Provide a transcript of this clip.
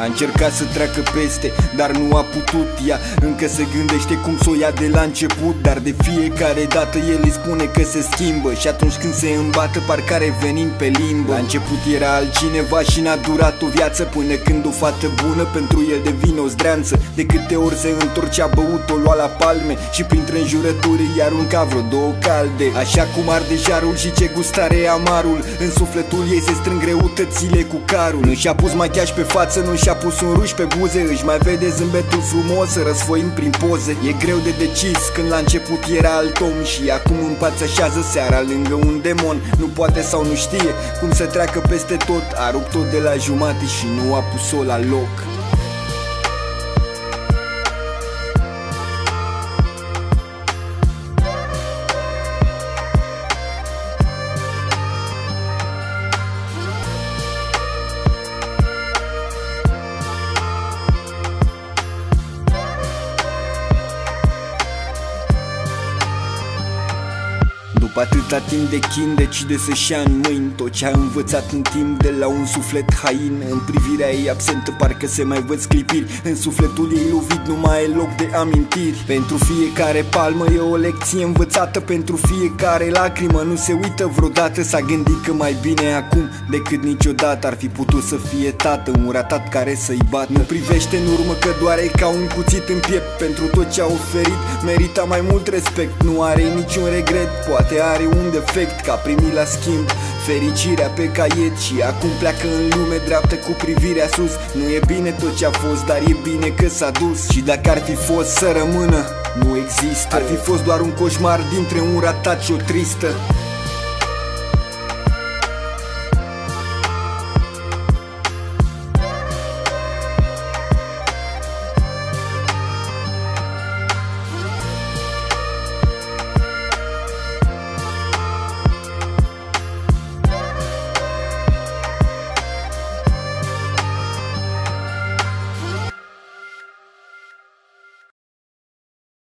A încercat să treacă peste, dar nu a putut. Ea încă se gândește cum s-o ia de la început, dar de fiecare dată el îi spune că se schimbă. Și atunci când se îmbată, parcă are venin pe limbă. La început era altcineva și n-a durat o viață, până când o fată bună pentru el devine o zdreanță. De câte ori se întorcea băut, o lua la palme și printre înjurături îi arunca vreo două calde. Așa cum arde jarul și ce gustare amarul, în sufletul ei se strâng greutățile cu carul. Nu și-a pus machiaj pe față, nu și-a pus un ruj pe buze, își mai vede zâmbetul frumos răsfoind prin poze. E greu de decis când la început era alt om și acum în pat se așează seara lângă un demon. Nu poate sau nu știe cum să treacă peste tot, a rupt tot de la jumate și nu a pus-o la loc. După atâta timp de chin decide să-și ia în mâini tot ce a învățat în timp de la un suflet hain. În privirea ei absentă parcă se mai văd sclipiri, în sufletul ei lovit nu mai e loc de amintiri. Pentru fiecare palmă e o lecție învățată, pentru fiecare lacrimă nu se uită vreodată. S-a gândit că mai bine acum decât niciodată ar fi putut să fie tată, un ratat care să-i bată. Nu privește în urmă că doare ca un cuțit în piept, pentru tot ce a oferit merita mai mult respect. Nu are niciun regret, poate are un defect, că a primit la schimb fericirea pe caiet și acum pleacă în lume dreaptă cu privirea sus. Nu e bine tot ce a fost, dar e bine că s-a dus. Și dacă ar fi fost să rămână, nu există. Ar fi fost doar un coșmar dintre un ratat și o tristă